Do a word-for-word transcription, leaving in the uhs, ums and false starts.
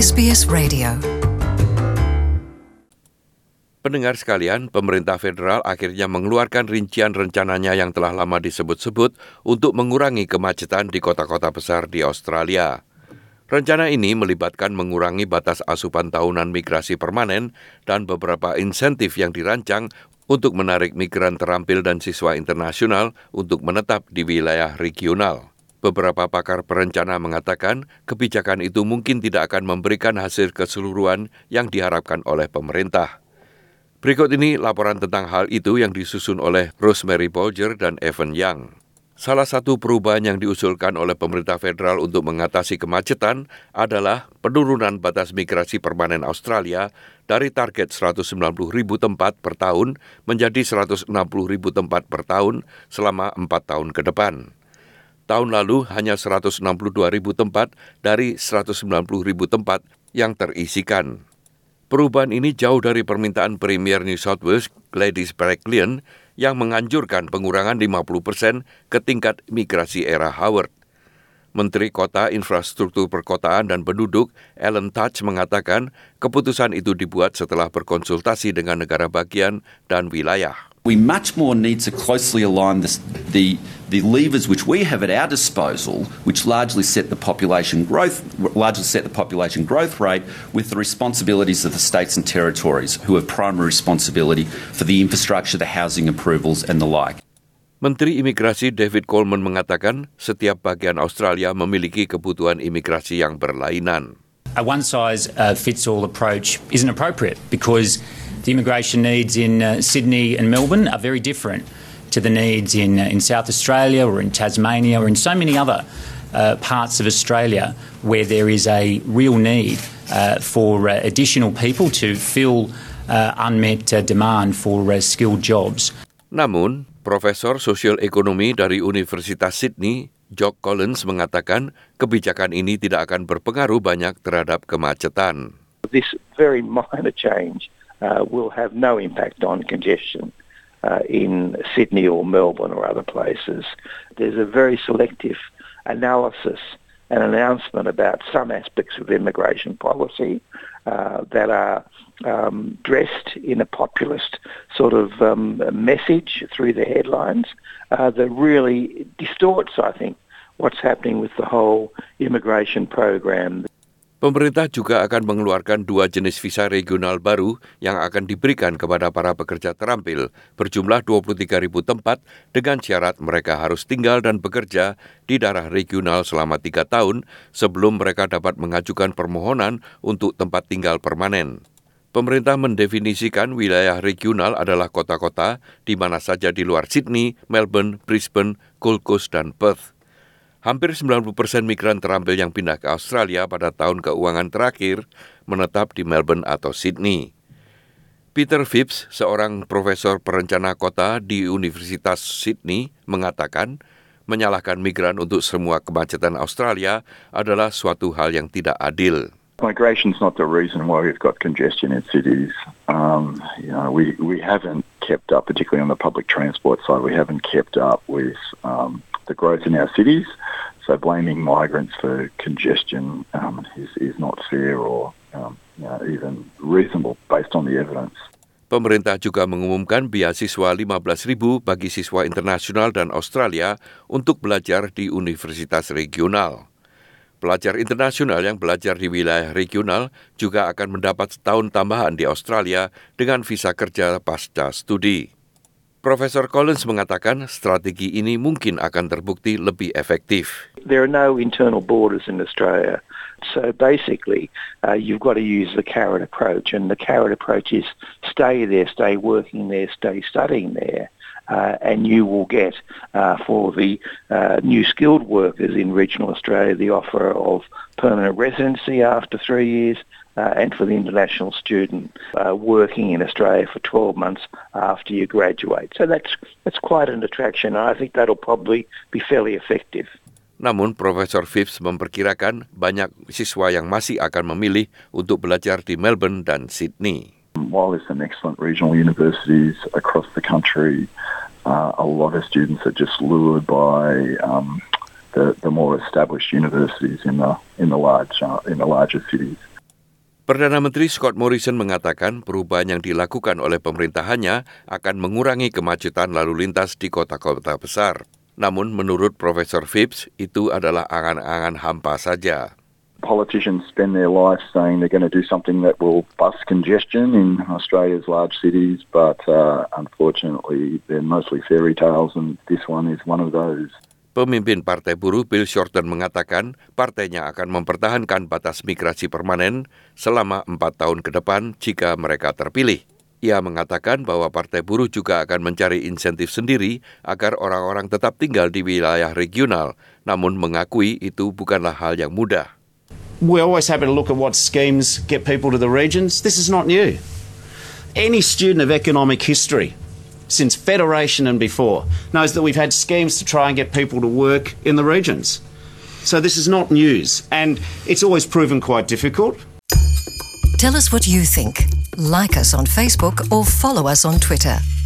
S B S Radio. Pendengar sekalian, pemerintah federal akhirnya mengeluarkan rincian rencananya yang telah lama disebut-sebut untuk mengurangi kemacetan di kota-kota besar di Australia. Rencana ini melibatkan mengurangi batas asupan tahunan migrasi permanen dan beberapa insentif yang dirancang untuk menarik migran terampil dan siswa internasional untuk menetap di wilayah regional. Beberapa pakar perencana mengatakan kebijakan itu mungkin tidak akan memberikan hasil keseluruhan yang diharapkan oleh pemerintah. Berikut ini laporan tentang hal itu yang disusun oleh Rosemary Bolger dan Evan Young. Salah satu perubahan yang diusulkan oleh pemerintah federal untuk mengatasi kemacetan adalah penurunan batas migrasi permanen Australia dari target seratus sembilan puluh ribu tempat per tahun menjadi seratus enam puluh ribu tempat per tahun selama empat tahun ke depan. Tahun lalu hanya seratus enam puluh dua ribu tempat dari seratus sembilan puluh ribu tempat yang terisikan. Perubahan ini jauh dari permintaan Premier New South Wales Gladys Berejiklian yang menganjurkan pengurangan lima puluh persen ke tingkat migrasi era Howard. Menteri Kota, Infrastruktur Perkotaan dan Penduduk Alan Tudge mengatakan keputusan itu dibuat setelah berkonsultasi dengan negara bagian dan wilayah. We much more need to closely align this, the the levers which we have at our disposal, which largely set the population growth, largely set the population growth rate, with the responsibilities of the states and territories, who have primary responsibility for the infrastructure, the housing approvals, and the like. Menteri Imigrasi David Coleman mengatakan setiap bagian Australia memiliki kebutuhan imigrasi yang berlainan. A one-size-fits-all approach isn't appropriate because the immigration needs in uh, Sydney and Melbourne are very different to the needs in uh, in South Australia or in Tasmania or in so many other uh, parts of Australia where there is a real need uh, for uh, additional people to fill uh, unmet uh, demand for uh, skilled jobs. Namun, Profesor Sosial Ekonomi dari Universitas Sydney, Jock Collins mengatakan kebijakan ini tidak akan berpengaruh banyak terhadap kemacetan. This very minor change Uh, will have no impact on congestion uh, in Sydney or Melbourne or other places. There's a very selective analysis and announcement about some aspects of immigration policy uh, that are um, dressed in a populist sort of um, message through the headlines uh, that really distorts, I think, what's happening with the whole immigration program. Pemerintah juga akan mengeluarkan dua jenis visa regional baru yang akan diberikan kepada para pekerja terampil berjumlah dua puluh tiga ribu tempat dengan syarat mereka harus tinggal dan bekerja di daerah regional selama tiga tahun sebelum mereka dapat mengajukan permohonan untuk tempat tinggal permanen. Pemerintah mendefinisikan wilayah regional adalah kota-kota di mana saja di luar Sydney, Melbourne, Brisbane, Gold Coast, dan Perth. Hampir sembilan puluh persen migran terampil yang pindah ke Australia pada tahun keuangan terakhir menetap di Melbourne atau Sydney. Peter Phipps, seorang profesor perencana kota di Universitas Sydney, mengatakan menyalahkan migran untuk semua kemacetan Australia adalah suatu hal yang tidak adil. Migration is not the reason why we've got congestion in cities. Um, you know, we, we haven't kept up, particularly on the public transport side, we haven't kept up with um, the growth in our cities. So blaming migrants for congestion um, is, is not fair or um, you know, even reasonable based on the evidence. Pemerintah juga mengumumkan beasiswa lima belas ribu bagi siswa internasional dan Australia untuk belajar di universitas regional. Pelajar internasional yang belajar di wilayah regional juga akan mendapat setahun tambahan di Australia dengan visa kerja pasca studi. Profesor Collins mengatakan strategi ini mungkin akan terbukti lebih efektif. There are no internal borders in Australia. So basically, uh, you've got to use the carrot approach. And the carrot approach is stay there, stay working there, stay studying there. Uh, and you will get, uh, for the uh, new skilled workers in regional Australia, the offer of permanent residency after three years, Uh, and for the international student uh, working in Australia for twelve months after you graduate. So that's that's quite an attraction. I think that'll probably be fairly effective. Namun, Profesor Phipps memperkirakan banyak siswa yang masih akan memilih untuk belajar di Melbourne dan Sydney. While there's some excellent regional universities across the country, uh, a lot of students are just lured by um, the, the more established universities in the in the large uh, in the larger cities. Perdana Menteri Scott Morrison mengatakan perubahan yang dilakukan oleh pemerintahannya akan mengurangi kemacetan lalu lintas di kota-kota besar. Namun menurut Profesor Phipps, itu adalah angan-angan hampa saja. Politicians spend their life saying they're going to do something that will bust congestion in Australia's large cities, but uh, unfortunately they're mostly fairy tales, and this one is one of those. Pemimpin Partai Buruh Bill Shorten mengatakan partainya akan mempertahankan batas migrasi permanen selama empat tahun ke depan jika mereka terpilih. Ia mengatakan bahwa Partai Buruh juga akan mencari insentif sendiri agar orang-orang tetap tinggal di wilayah regional, namun mengakui itu bukanlah hal yang mudah. We're always happy to look at what schemes get people to the regions. This is not new. Any student of economic history since Federation and before knows that we've had schemes to try and get people to work in the regions. So this is not news, and it's always proven quite difficult. Tell us what you think. Like us on Facebook or follow us on Twitter.